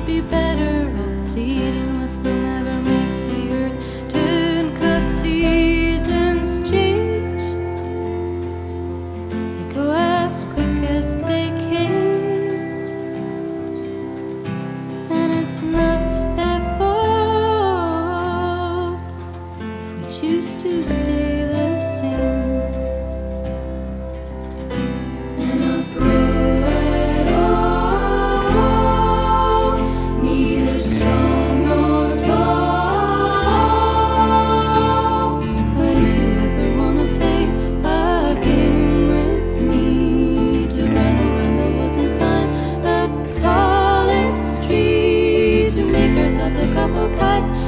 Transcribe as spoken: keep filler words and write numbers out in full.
we'd be better off pleading with whomever makes the earth turn, 'cause seasons change. They go as quick as they came, and it's not their fault if we choose to stay the same. And not grow at all, neither strong nor tall. But if you ever wanna play a game with me, to run around the woods and climb the tallest tree, to make ourselves a couple kites